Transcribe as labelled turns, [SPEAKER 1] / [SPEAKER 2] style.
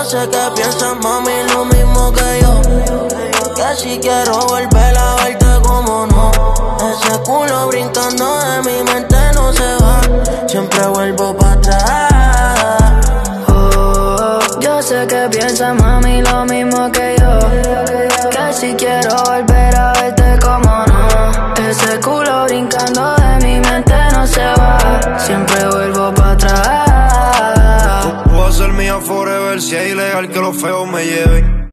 [SPEAKER 1] Yo sé que piensas, mami, lo mismo que yo. Que si quiero volver a verte como no. Ese culo brincando de mi mente no se va. Siempre vuelvo para atrás.
[SPEAKER 2] Yo sé que piensas, mami, lo mismo que yo. Que si quiero volver a verte como no. Ese culo brincando de mi mente no se va. Siempre vuelvo para atrás.
[SPEAKER 3] Tú vas a ser mía forever, si es ilegal que los feos me lleven.